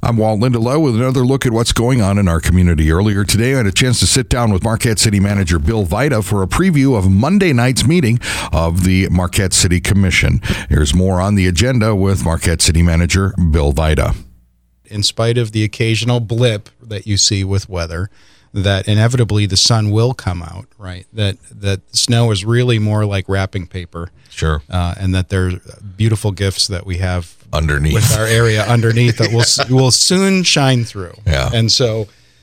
I'm Walt Lindelow with another look at what's going on in our community. Earlier today, I had a chance to sit down with Marquette City Manager Bill Vita for a preview of Monday night's meeting of the Marquette City Commission. Here's more on the agenda with Marquette City Manager Bill Vita. In spite of the occasional blip that you see with weather, that inevitably the sun will come out, right? That snow is really more like wrapping paper. Sure. And that there's beautiful gifts that we have underneath with our area underneath that will soon shine through. Yeah. And so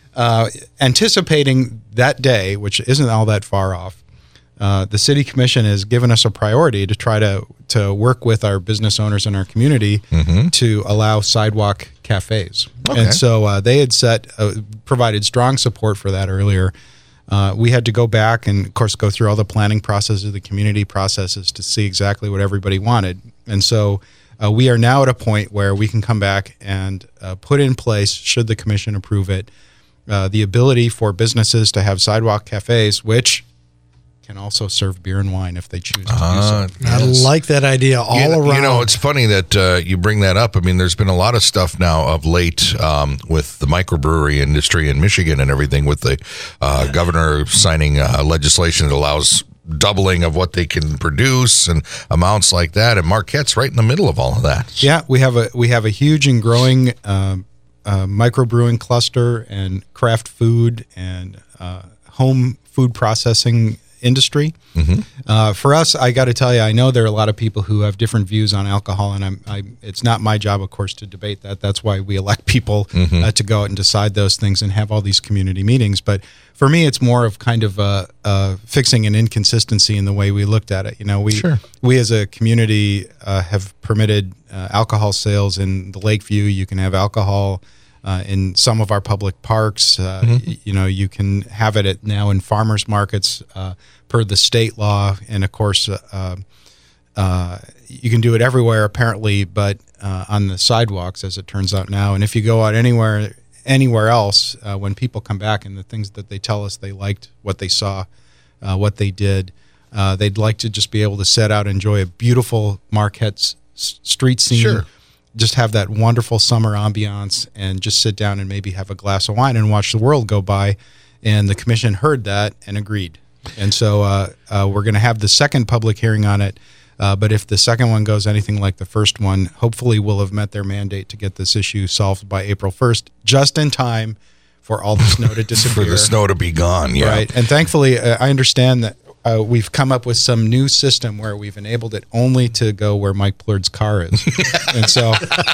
anticipating that day, which isn't all that far off, the City Commission has given us a priority to try to work with our business owners in our community to allow sidewalk cafes. Okay. And so they had provided strong support for that earlier. We had to go back and, of course, go through all the planning processes, the community processes to see exactly what everybody wanted. And so we are now at a point where we can come back and put in place, should the commission approve it, the ability for businesses to have sidewalk cafes, which can also serve beer and wine if they choose to do so. I like that idea around. You know, it's funny that you bring that up. I mean, there's been a lot of stuff now of late with the microbrewery industry in Michigan and everything, with the governor signing legislation that allows doubling of what they can produce and amounts like that. And Marquette's right in the middle of all of that. Yeah, we have a huge and growing microbrewing cluster and craft food and home food processing industry. For us, I got to tell you, I know there are a lot of people who have different views on alcohol, and it's not my job, of course, to debate that. That's why we elect people to go out and decide those things and have all these community meetings. But for me, it's more of kind of fixing an inconsistency in the way we looked at it. You know, we as a community have permitted alcohol sales in the Lakeview. You can have alcohol in some of our public parks. You know, you can have it now in farmers markets per the state law, and of course you can do it everywhere apparently, but on the sidewalks, as it turns out now. And if you go out anywhere else, when people come back and the things that they tell us they liked, what they saw, what they did, they'd like to just be able to set out and enjoy a beautiful Marquette street scene. Sure. Just have that wonderful summer ambiance and just sit down and maybe have a glass of wine and watch the world go by. And the commission heard that and agreed. And so we're going to have the second public hearing on it. But if the second one goes anything like the first one, hopefully we'll have met their mandate to get this issue solved by April 1st, just in time for all the snow to disappear. For the snow to be gone, yeah. Right. And thankfully, I understand that we've come up with some new system where we've enabled it only to go where Mike Plard's car is. And so...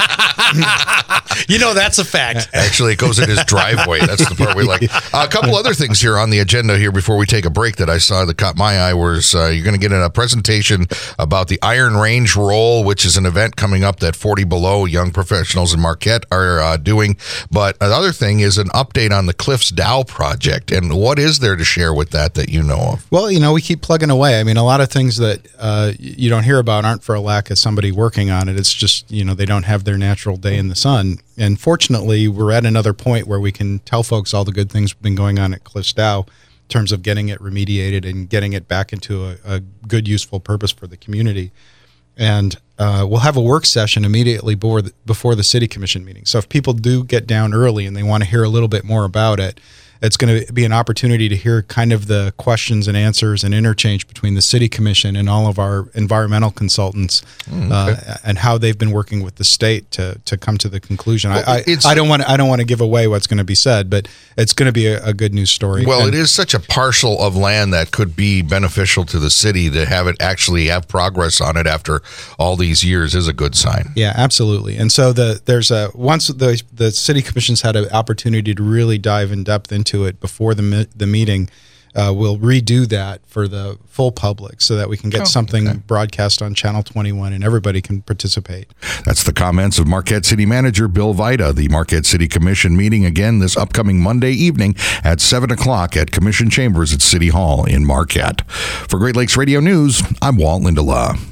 You know, that's a fact. Actually, it goes in his driveway. That's the part we like. A couple other things here on the agenda here before we take a break that I saw that caught my eye was you're going to get a presentation about the Iron Range Roll, which is an event coming up that 40 Below young professionals in Marquette are doing. But another thing is an update on the Cliffs Dow project. And what is there to share with that you know of? Well, you know, we keep plugging away. I mean, a lot of things that you don't hear about aren't for a lack of somebody working on it. It's just, you know, they don't have their natural day in the sun. And fortunately, we're at another point where we can tell folks all the good things have been going on at Cliffs Dow in terms of getting it remediated and getting it back into a good, useful purpose for the community. And we'll have a work session immediately before the City Commission meeting. So if people do get down early and they want to hear a little bit more about it, it's going to be an opportunity to hear kind of the questions and answers and interchange between the City Commission and all of our environmental consultants and how they've been working with the state to come to the conclusion. Well, I don't want to give away what's going to be said, but it's going to be a good news story. Well, it is such a parcel of land that could be beneficial to the city. To have it actually have progress on it after all these years is a good sign. Yeah, absolutely. And so once the City Commission's had an opportunity to really dive in depth into it before the meeting, we'll redo that for the full public so that we can get something broadcast on Channel 21 and everybody can participate. That's the comments of Marquette City Manager Bill Vita. The Marquette City Commission meeting again this upcoming Monday evening at 7 o'clock at Commission Chambers at City Hall in Marquette. For Great Lakes Radio News, I'm Walt Lindelow.